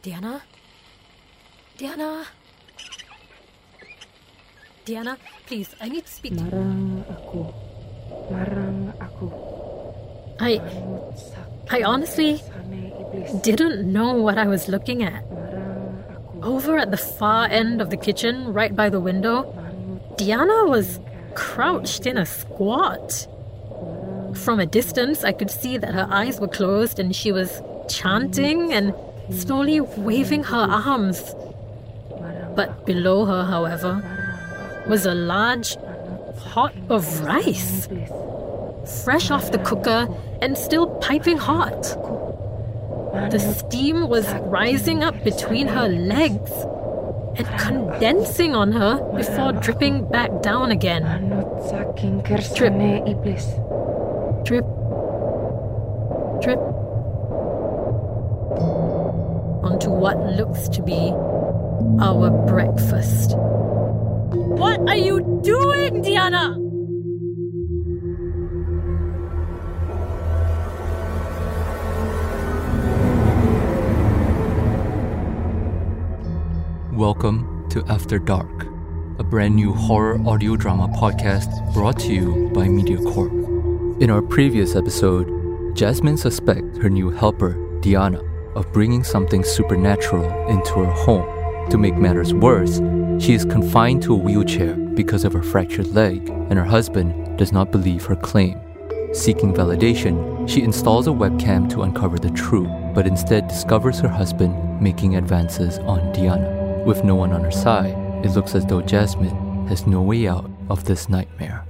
Diana? Diana? Diana, please, I need to speak to you. Marang aku. I honestly didn't know what I was looking at. Over at the far end of the kitchen, right by the window, Diana was crouched in a squat. From a distance, I could see that her eyes were closed and she was chanting and slowly waving her arms. But below her, however, was a large pot of rice, fresh off the cooker and still piping hot. The steam was rising up between her legs and condensing on her before dripping back down again. Drip, drip, drip, onto what looks to be our breakfast. What are you doing, Diana? Welcome to After Dark, a brand new horror audio drama podcast brought to you by MediaCorp. In our previous episode, Jasmine suspects her new helper, Diana, of bringing something supernatural into her home. To make matters worse, she is confined to a wheelchair because of her fractured leg, and her husband does not believe her claim. Seeking validation, she installs a webcam to uncover the truth, but instead discovers her husband making advances on Diana. With no one on her side, it looks as though Jasmine has no way out of this nightmare.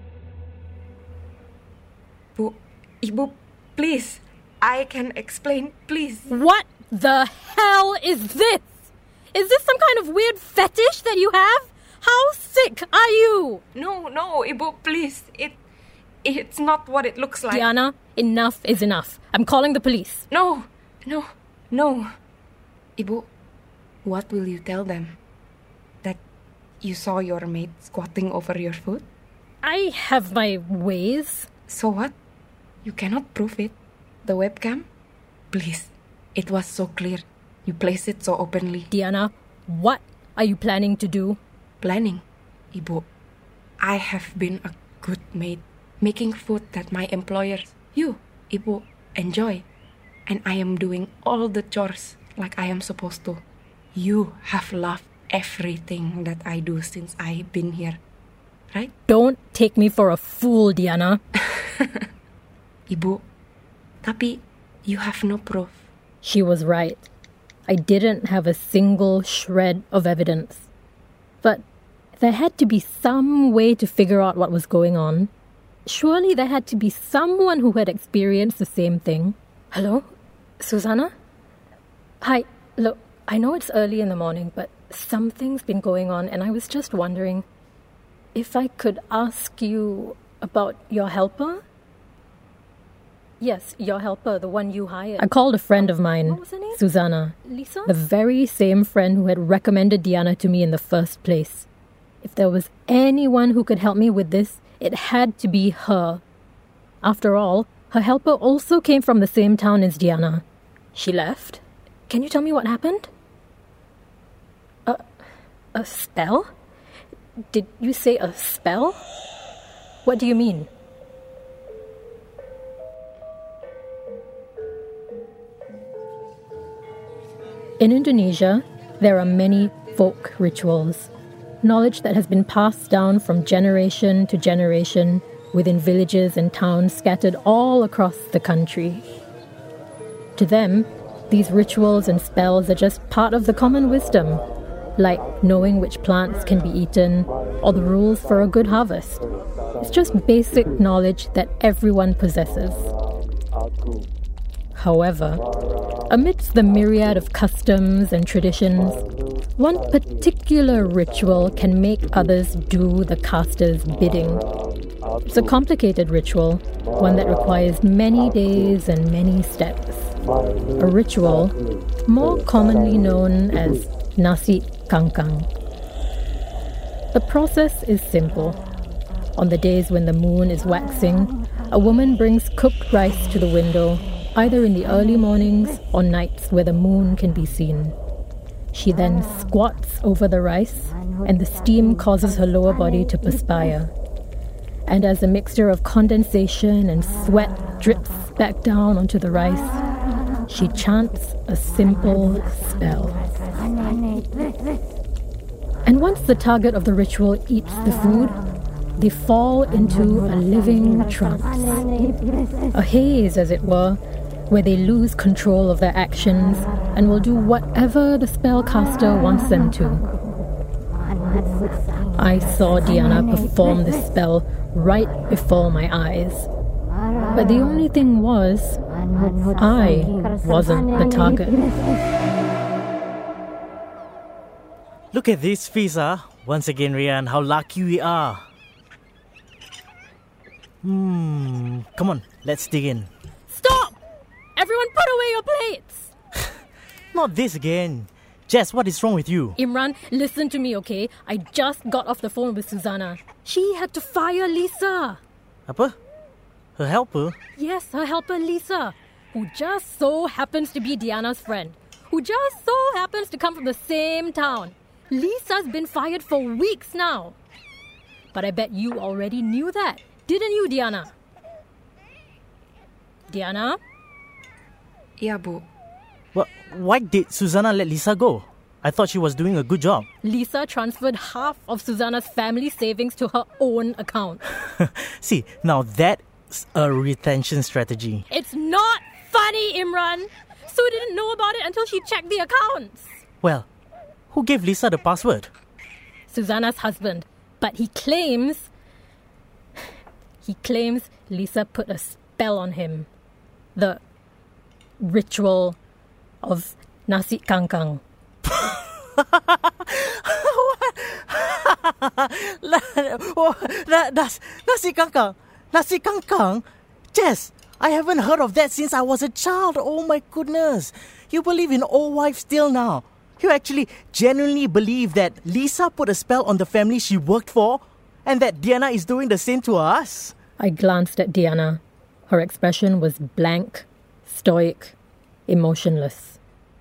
Ibu, please. I can explain, please. What the hell is this? Is this some kind of weird fetish that you have? How sick are you? No, Ibu, please. It's not what it looks like. Diana, enough is enough. I'm calling the police. No. Ibu, what will you tell them? That you saw your maid squatting over your food? I have my ways. So what? You cannot prove it. The webcam? Please, it was so clear. You placed it so openly. Diana, what are you planning to do? Planning? Ibu, I have been a good maid, making food that my employers, you, Ibu, enjoy. And I am doing all the chores like I am supposed to. You have loved everything that I do since I've been here, right? Don't take me for a fool, Diana. Ibu, tapi you have no proof. She was right. I didn't have a single shred of evidence. But there had to be some way to figure out what was going on. Surely there had to be someone who had experienced the same thing. Hello? Susanna? Hi, look, I know it's early in the morning, but something's been going on and I was just wondering if I could ask you about your helper? Yes, your helper, the one you hired. I called a friend of mine, what was her name? Susanna. Lisa? The very same friend who had recommended Diana to me in the first place. If there was anyone who could help me with this, it had to be her. After all, her helper also came from the same town as Diana. She left? Can you tell me what happened? A spell? Did you say a spell? What do you mean? In Indonesia, there are many folk rituals, knowledge that has been passed down from generation to generation within villages and towns scattered all across the country. To them, these rituals and spells are just part of the common wisdom, like knowing which plants can be eaten or the rules for a good harvest. It's just basic knowledge that everyone possesses. However, amidst the myriad of customs and traditions, one particular ritual can make others do the caster's bidding. It's a complicated ritual, one that requires many days and many steps. A ritual more commonly known as nasi kangkang. The process is simple. On the days when the moon is waxing, a woman brings cooked rice to the window, either in the early mornings or nights where the moon can be seen. She then squats over the rice, and the steam causes her lower body to perspire. And as a mixture of condensation and sweat drips back down onto the rice, she chants a simple spell. And once the target of the ritual eats the food, they fall into a living trance, a haze, as it were, where they lose control of their actions and will do whatever the spellcaster wants them to. I saw Diana perform this spell right before my eyes. But the only thing was, I wasn't the target. Look at this feast, Once again, Rian, how lucky we are. Come on, let's dig in. Stop! Everyone put away your plates! Not this again. Jess, what is wrong with you? Imran, listen to me, okay? I just got off the phone with Susanna. She had to fire Lisa. Apa? Her helper? Yes, her helper Lisa, who just so happens to be Diana's friend, who just so happens to come from the same town. Lisa's been fired for weeks now. But I bet you already knew that, didn't you, Diana? Diana? Yeah, Bu. Well, why did Susanna let Lisa go? I thought she was doing a good job. Lisa transferred half of Susanna's family savings to her own account. See, now that's a retention strategy. It's not funny, Imran. Sue didn't know about it until she checked the accounts. Well, who gave Lisa the password? Susanna's husband. But he claims Lisa put a spell on him. The ritual of nasi kangkang. That's nasi kangkang. Nasi kangkang? Jess, I haven't heard of that since I was a child. Oh my goodness. You believe in old wives still now? You actually genuinely believe that Lisa put a spell on the family she worked for and that Diana is doing the same to us? I glanced at Diana. Her expression was blank, stoic, emotionless.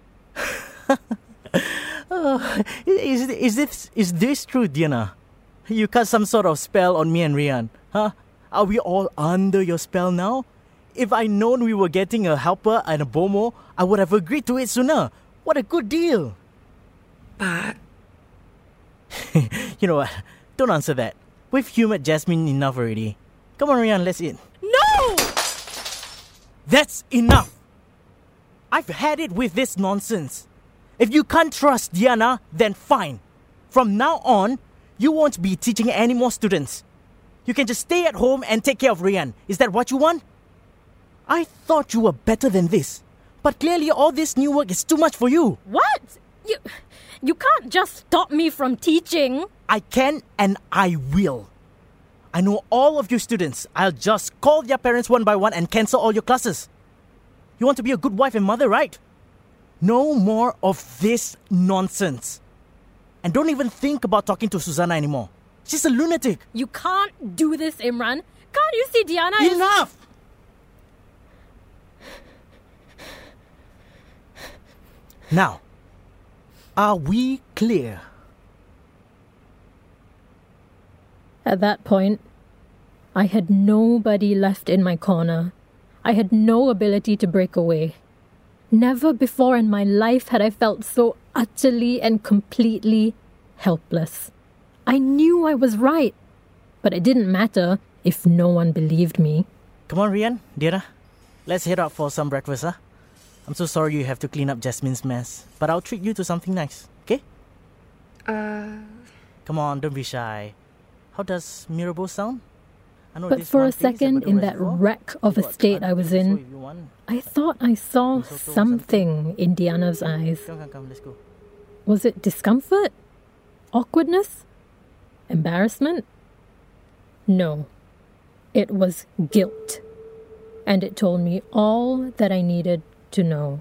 Is this true, Diana? You cast some sort of spell on me and Rian, huh? Are we all under your spell now? If I'd known we were getting a helper and a bomo, I would have agreed to it sooner. What a good deal. But... You know what? Don't answer that. We've humoured Jasmine enough already. Come on, Rian, let's eat. No! That's enough! I've had it with this nonsense. If you can't trust Diana, then fine. From now on, you won't be teaching any more students. You can just stay at home and take care of Rian. Is that what you want? I thought you were better than this. But clearly all this new work is too much for you. What? You can't just stop me from teaching. I can and I will. I know all of you students. I'll just call their parents one by one and cancel all your classes. You want to be a good wife and mother, right? No more of this nonsense. And don't even think about talking to Susanna anymore. She's a lunatic. You can't do this, Imran. Can't you see Diana is... Enough! Now, are we clear? At that point, I had nobody left in my corner. I had no ability to break away. Never before in my life had I felt so utterly and completely helpless. I knew I was right, but it didn't matter if no one believed me. Come on, Rian, Diana. Let's head out for some breakfast, huh? I'm so sorry you have to clean up Jasmine's mess, but I'll treat you to something nice, okay? Come on, don't be shy. How does Mirabeau sound? But for a second, in that wreck of a state I was in, I thought I saw something in Diana's eyes. Come, let's go. Was it discomfort? Awkwardness? Embarrassment? No. It was guilt. And it told me all that I needed to know.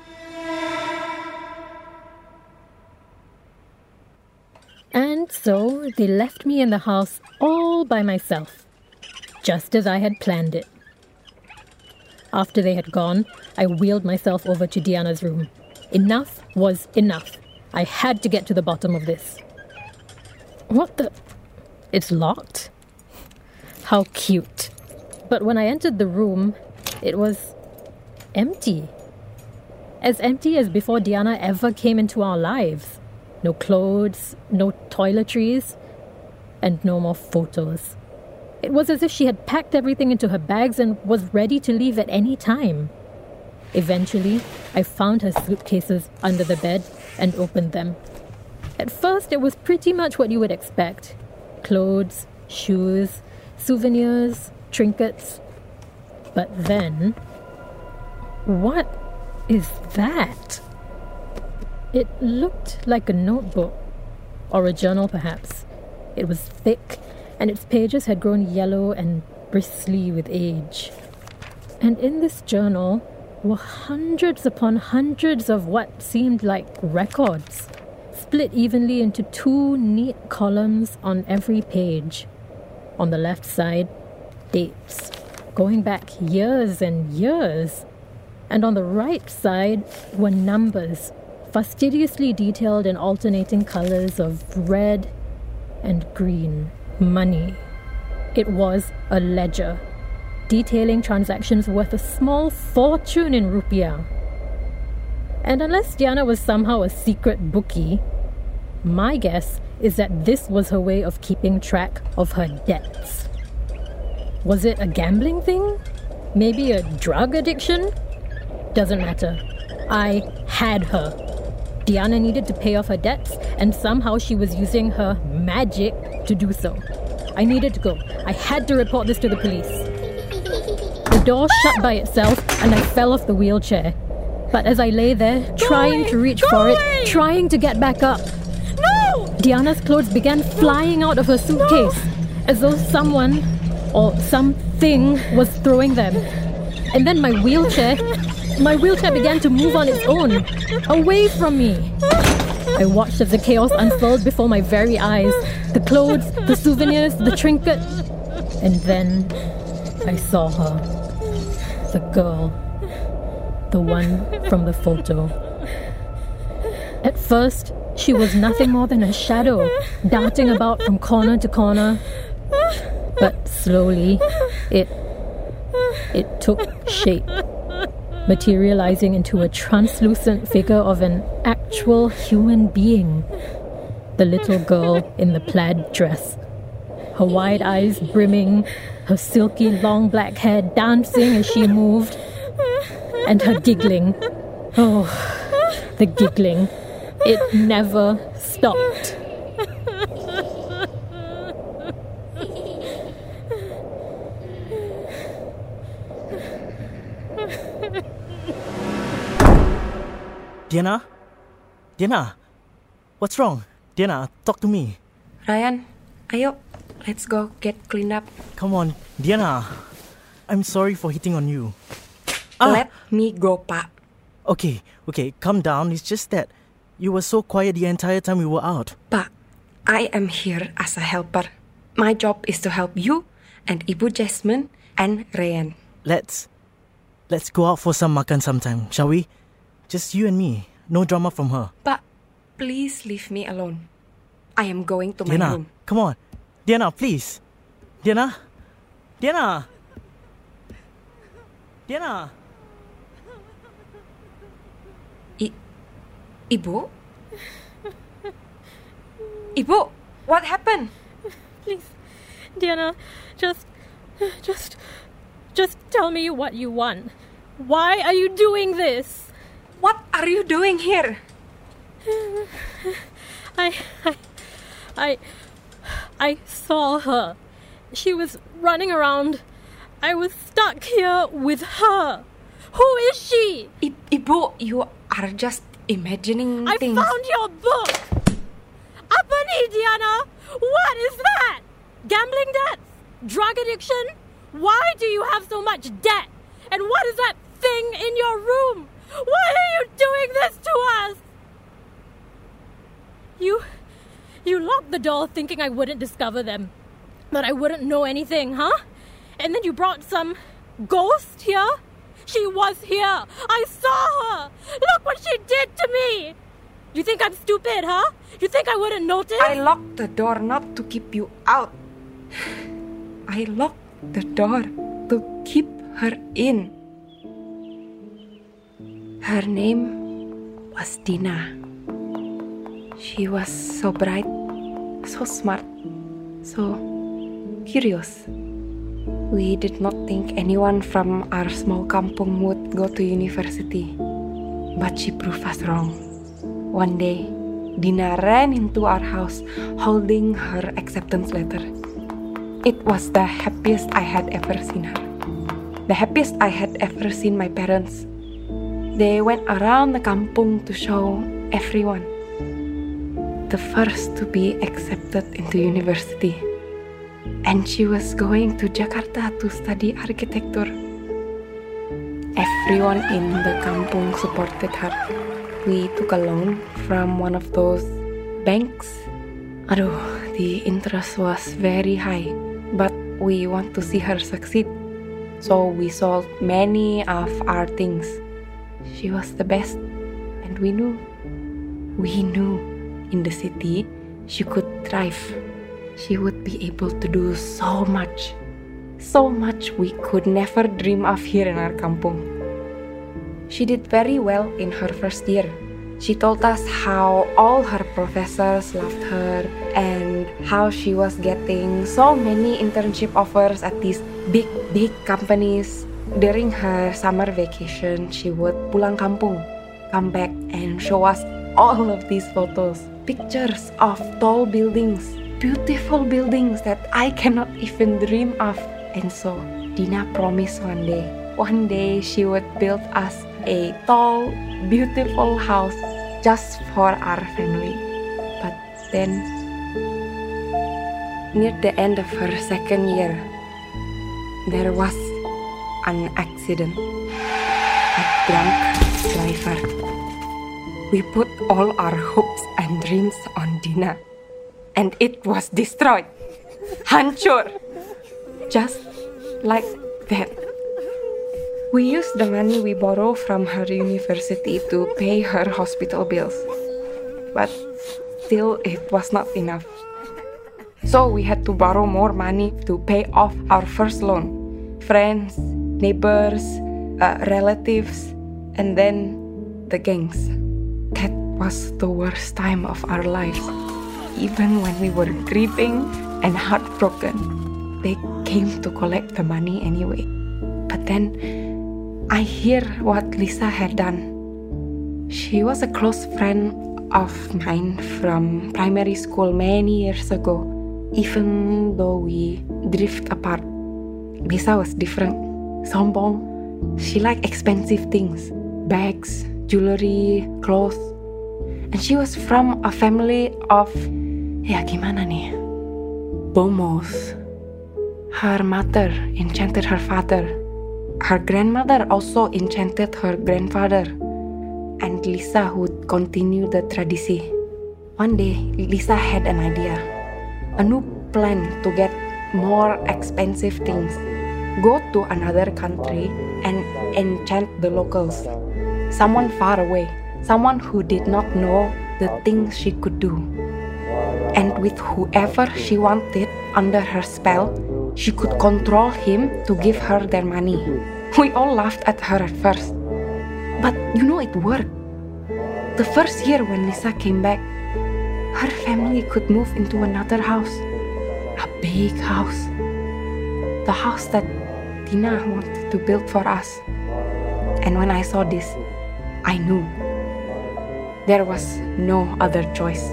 And so they left me in the house all by myself, just as I had planned it. After they had gone, I wheeled myself over to Diana's room. Enough was enough. I had to get to the bottom of this. What the... It's locked? How cute. But when I entered the room, it was empty. As empty as before Diana ever came into our lives. No clothes, no toiletries, and no more photos. It was as if she had packed everything into her bags and was ready to leave at any time. Eventually, I found her suitcases under the bed and opened them. At first, it was pretty much what you would expect. Clothes, shoes, souvenirs, trinkets. But then... what is that? It looked like a notebook, or a journal perhaps. It was thick, and its pages had grown yellow and bristly with age. And in this journal were hundreds upon hundreds of what seemed like records, split evenly into 2 neat columns on every page. On the left side, dates, going back years and years. And on the right side were numbers, fastidiously detailed in alternating colors of red and green. Money. It was a ledger, detailing transactions worth a small fortune in rupiah. And unless Diana was somehow a secret bookie, my guess is that this was her way of keeping track of her debts. Was it a gambling thing? Maybe a drug addiction? Doesn't matter. I had her. Diana needed to pay off her debts, and somehow she was using her magic to do so. I needed to go. I had to report this to the police. The door shut by itself, and I fell off the wheelchair. But as I lay there, trying to reach for it, trying to get back up, Diana's clothes began flying out of her suitcase, as though someone or something was throwing them. And then my wheelchair began to move on its own, away from me. I watched as the chaos unfurled before my very eyes. The clothes, the souvenirs, the trinket. And then I saw her. The girl. The one from the photo. At first, she was nothing more than a shadow, darting about from corner to corner. But slowly, it took shape, materializing into a translucent figure of an actual human being. The little girl in the plaid dress, her wide eyes brimming, her silky long black hair dancing as she moved, and her giggling. Oh, the giggling. It never stopped. Diana? Diana? What's wrong? Diana, talk to me. Ryan, ayo, let's go get cleaned up. Come on, Diana. I'm sorry for hitting on you. Let me go, Pak. Okay, calm down. It's just that you were so quiet the entire time we were out. Pak, I am here as a helper. My job is to help you and Ibu Jasmine and Ryan. Let's go out for some makan sometime, shall we? Just you and me. No drama from her. Pak, please leave me alone. I am going to Diana, my room. Come on. Diana, please. Diana? Diana? Diana? Ibu? Ibu, what happened? Please, Diana, just tell me what you want. Why are you doing this? What are you doing here? I saw her. She was running around. I was stuck here with her. Who is she? Ibu, you are just imagining things. I found your book. Apa ni, Diana? What is that? Gambling debts? Drug addiction? Why do you have so much debt? And what is that thing in your room? Why are you doing this to us? You locked the door thinking I wouldn't discover them. That I wouldn't know anything, huh? And then you brought some ghost here? She was here. I saw her. Look what she did to me. You think I'm stupid, huh? You think I wouldn't notice? I locked the door not to keep you out. I locked the door to keep her in. Her name was Dina. She was so bright, so smart, so curious. We did not think anyone from our small kampung would go to university. But she proved us wrong. One day, Dina ran into our house holding her acceptance letter. It was the happiest I had ever seen her. The happiest I had ever seen my parents. They went around the kampung to show everyone. The first to be accepted into university. And she was going to Jakarta to study architecture. Everyone in the kampung supported her. We took a loan from one of those banks. Aduh, the interest was very high. But we want to see her succeed. So we sold many of our things. She was the best. And we knew in the city she could thrive. She would be able to do so much we could never dream of here in our kampung. She did very well in her first year. She told us how all her professors loved her and how she was getting so many internship offers at these big companies. During her summer vacation, she would pulang kampung, come back and show us all of these photos, pictures of tall buildings, beautiful buildings that I cannot even dream of. And so, Dina promised one day she would build us a tall, beautiful house just for our family. But then, near the end of her second year, there was an accident. A drunk driver. We put all our hopes and dreams on Dina, and it was destroyed. Hancur. Just like that. We used the money we borrowed from her university to pay her hospital bills. But still, it was not enough. So we had to borrow more money to pay off our first loan. Friends, neighbors, relatives, and then the gangs. That was the worst time of our lives. Even when we were grieving and heartbroken, they came to collect the money anyway. But then, I hear what Lisa had done. She was a close friend of mine from primary school many years ago. Even though we drift apart, Lisa was different. Sombong. She liked expensive things. Bags, jewelry, clothes. And she was from a family of, gimana nih? Bomos. Her mother enchanted her father. Her grandmother also enchanted her grandfather. And Lisa would continue the tradition. One day, Lisa had an idea. A new plan to get more expensive things. Go to another country and enchant the locals. Someone far away. Someone who did not know the things she could do. And with whoever she wanted under her spell, she could control him to give her their money. We all laughed at her at first. But it worked. The first year when Lisa came back, her family could move into another house. A big house. The house that Dina wanted to build for us. And when I saw this, I knew there was no other choice.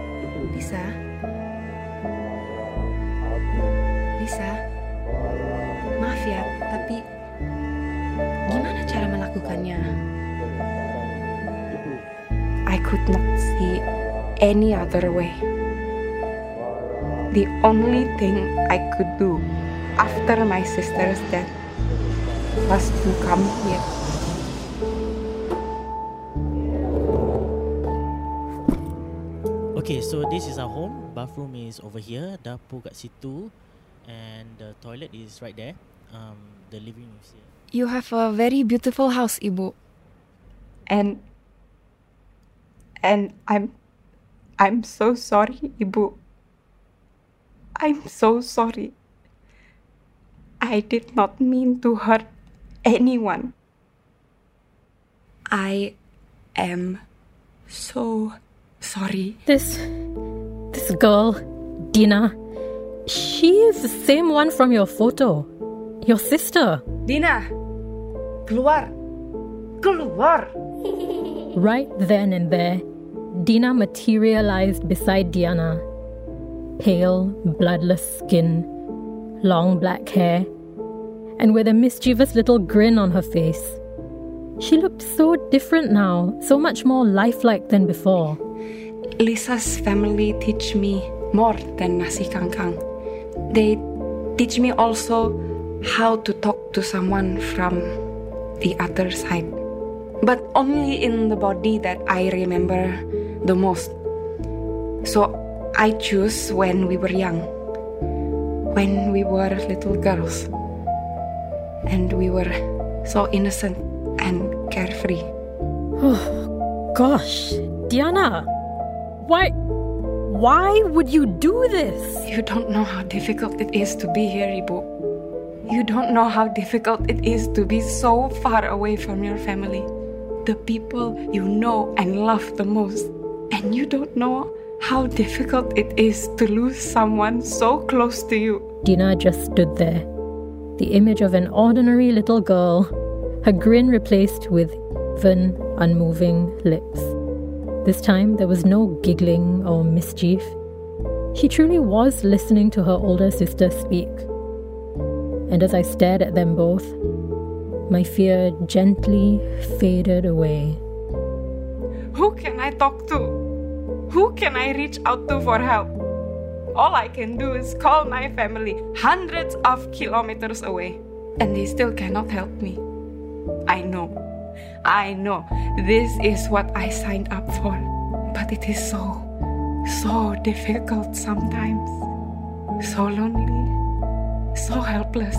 Lisa, maaf ya, tapi gimana cara melakukannya? I could not see any other way. The only thing I could do after my sister's death was to come here. Okay, so this is our home. Bathroom is over here, dapur kat situ, and the toilet is right there. The living room is here. You have a very beautiful house, Ibu. And I'm so sorry, Ibu. I'm so sorry. I did not mean to hurt anyone. I am so sorry. This girl, Dina, she is the same one from your photo. Your sister. Dina, keluar. Keluar. Right then and there, Dina materialized beside Diana. Pale, bloodless skin, long black hair, and with a mischievous little grin on her face. She looked so different now, so much more lifelike than before. Lisa's family teach me more than nasi kangkang. They teach me also how to talk to someone from the other side. But only in the body that I remember the most. So I choose when we were young. When we were little girls. And we were so innocent and carefree. Oh, gosh. Diana, why would you do this? You don't know how difficult it is to be here, Ibu. You don't know how difficult it is to be so far away from your family. The people you know and love the most. And you don't know how difficult it is to lose someone so close to you. Dina just stood there, the image of an ordinary little girl, her grin replaced with even, unmoving lips. This time there was no giggling or mischief. She truly was listening to her older sister speak. And as I stared at them both, my fear gently faded away. Who can I talk to? Who can I reach out to for help? All I can do is call my family hundreds of kilometers away, and they still cannot help me. I know. This is what I signed up for, but it is so difficult sometimes. So lonely, so helpless.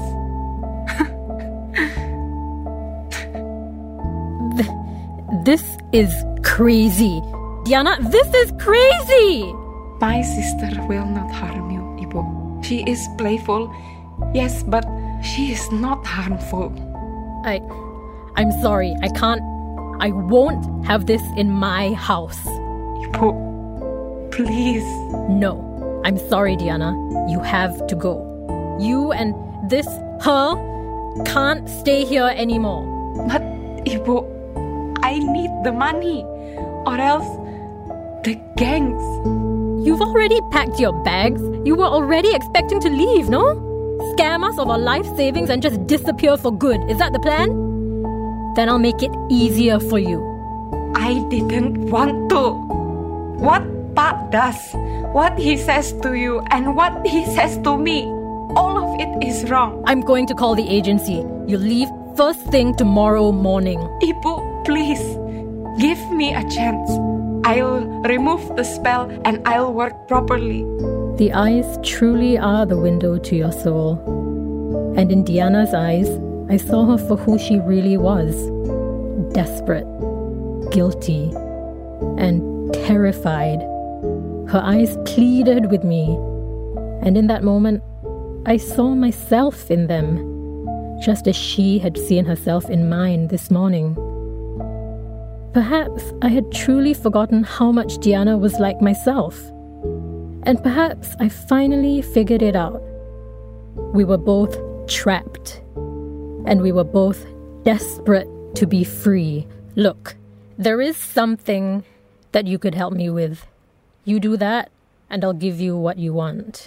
This is crazy. Diana, this is crazy! My sister will not harm you, Ibu. She is playful, yes, but she is not harmful. I'm sorry, I won't have this in my house. Ibu, please. No, I'm sorry, Diana. You have to go. You and this her can't stay here anymore. But, Ibu, I need the money, or else the gangs. You've already packed your bags. You were already expecting to leave, no? Scam us of our life savings and just disappear for good. Is that the plan? Then I'll make it easier for you. I didn't want to. What Pa does, what he says to you, and what he says to me, all of it is wrong. I'm going to call the agency. You leave first thing tomorrow morning. Ibu, please, give me a chance. I'll remove the spell and I'll work properly. The eyes truly are the window to your soul. And in Diana's eyes, I saw her for who she really was. Desperate, guilty, and terrified. Her eyes pleaded with me. And in that moment, I saw myself in them, just as she had seen herself in mine this morning. Perhaps I had truly forgotten how much Diana was like myself. And perhaps I finally figured it out. We were both trapped. And we were both desperate to be free. Look, there is something that you could help me with. You do that, and I'll give you what you want.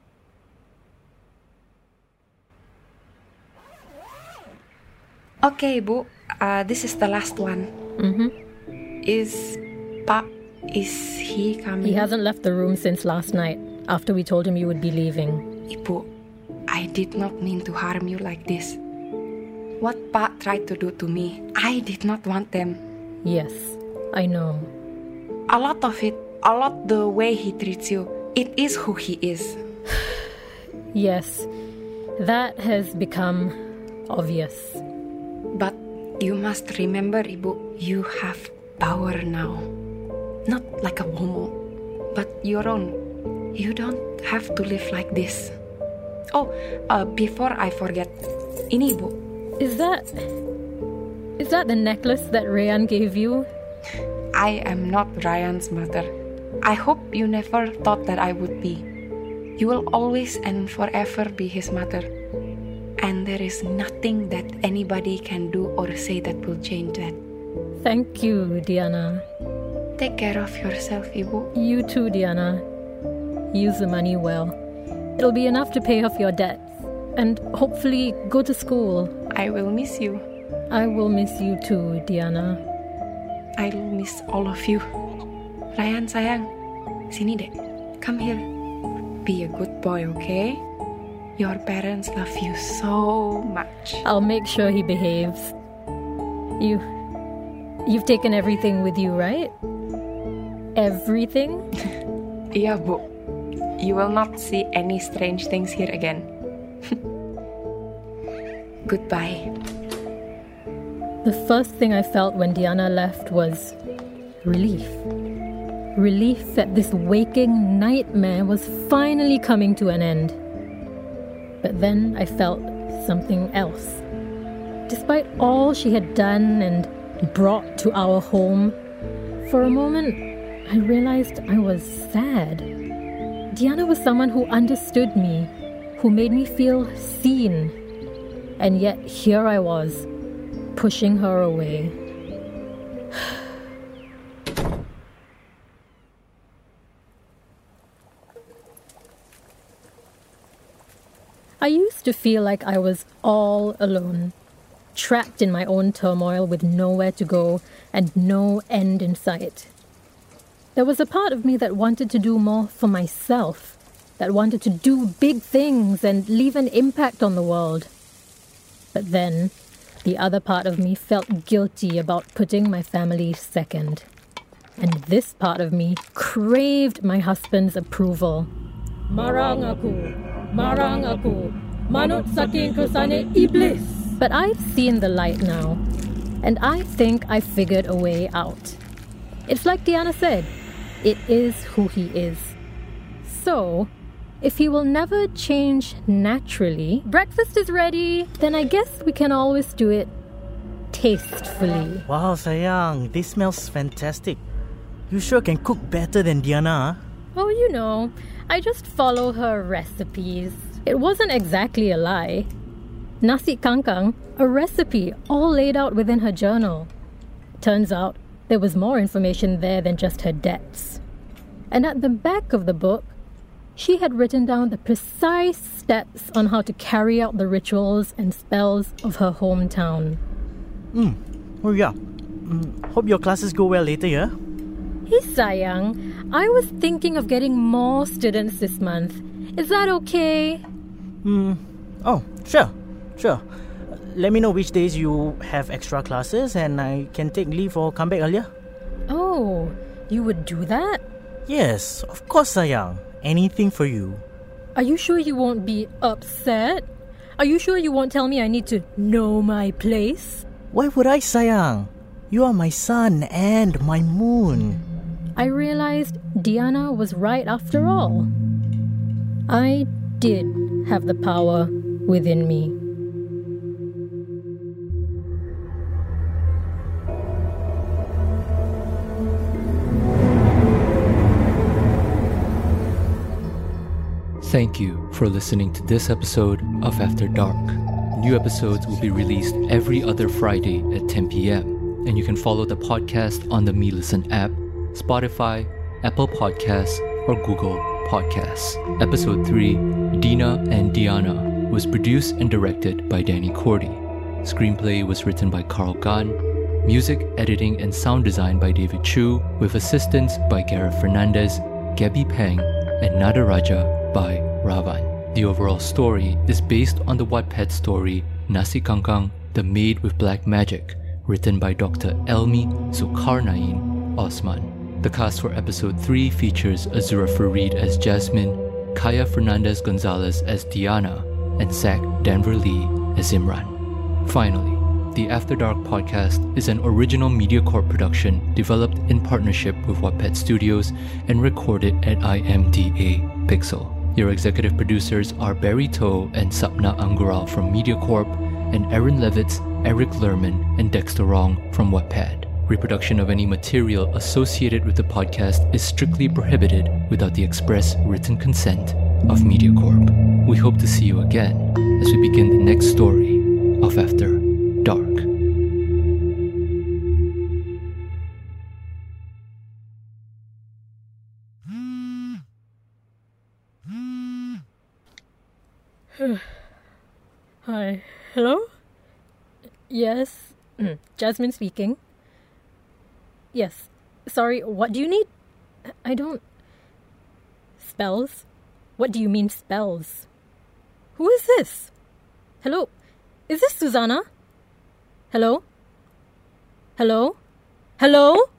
Okay, Ibu. This is the last one. Is he coming? He hasn't left the room since last night, after we told him you would be leaving. Ibu, I did not mean to harm you like this. What Pa tried to do to me, I did not want them. Yes, I know. A lot of it, a lot the way he treats you, it is who he is. Yes, that has become obvious. But you must remember, Ibu, you have power now. Not like a homo, but your own. You don't have to live like this. Oh, before I forget, ini Ibu. Is that the necklace that Rayan gave you? I am not Ryan's mother. I hope you never thought that I would be. You will always and forever be his mother. And there is nothing that anybody can do or say that will change that. Thank you, Diana. Take care of yourself, Ibu. You too, Diana. Use the money well. It'll be enough to pay off your debts. And hopefully go to school. I will miss you. I will miss you too, Diana. I'll miss all of you. Ryan sayang, sini dek. Come here. Be a good boy, okay? Your parents love you so much. I'll make sure he behaves. You've taken everything with you, right? Everything? Iya, Bu. You will not see any strange things here again. Goodbye. The first thing I felt when Diana left was relief. Relief that this waking nightmare was finally coming to an end. But then I felt something else. Despite all she had done and brought to our home, for a moment I realized I was sad. Diana was someone who understood me, who made me feel seen. And yet here I was, pushing her away. I used to feel like I was all alone, trapped in my own turmoil with nowhere to go and no end in sight. There was a part of me that wanted to do more for myself, that wanted to do big things and leave an impact on the world. But then, the other part of me felt guilty about putting my family second. And this part of me craved my husband's approval. Marang aku, manut saking kusane iblis. But I've seen the light now, and I think I figured a way out. It's like Diana said, it is who he is. So, if he will never change naturally, breakfast is ready, then I guess we can always do it tastefully. Wow, sayang, this smells fantastic. You sure can cook better than Diana, huh? Oh, you know, I just follow her recipes. It wasn't exactly a lie. Nasi kangkang, a recipe all laid out within her journal. Turns out there was more information there than just her debts. And at the back of the book, she had written down the precise steps on how to carry out the rituals and spells of her hometown. Oh yeah. Hope your classes go well later, yeah? Hey sayang, I was thinking of getting more students this month. Is that okay? Oh, sure. Let me know which days you have extra classes and I can take leave or come back earlier. Oh, you would do that? Yes, of course, sayang. Anything for you. Are you sure you won't be upset? Are you sure you won't tell me I need to know my place? Why would I, sayang? You are my sun and my moon. I realized Diana was right after all. I did have the power within me. Thank you for listening to this episode of After Dark. New episodes will be released every other Friday at 10 p.m. And you can follow the podcast on the MeListen app, Spotify, Apple Podcasts, or Google Podcasts. Episode 3, Dina and Diana, was produced and directed by Danny Cordy. Screenplay was written by Carl Gunn. Music, editing, and sound design by David Chu, with assistance by Gareth Fernandez, Gabby Peng, and Nadaraja by Ravan. The overall story is based on the Wattpad story Nasi Kangkang, The Maid with Black Magic, written by Dr. Elmi Zulkarnain Osman. The cast for episode 3 features Azura Farid as Jasmine, Kaya Fernandez Gonzalez as Diana, and Zach Denver Lee as Imran. Finally, The After Dark podcast is an original MediaCorp production developed in partnership with Wattpad Studios and recorded at IMDA Pixel. Your executive producers are Barry Toe and Sapna Angural from MediaCorp, and Aaron Levitz, Eric Lerman, and Dexter Rong from Wattpad. Reproduction of any material associated with the podcast is strictly prohibited without the express written consent of MediaCorp. We hope to see you again as we begin the next story of After Dark. Hi. Hello? Yes. Jasmine speaking. Yes. Sorry, what do you need? I don't... Spells? What do you mean spells? Who is this? Hello? Is this Susanna? Hello? Hello? Hello?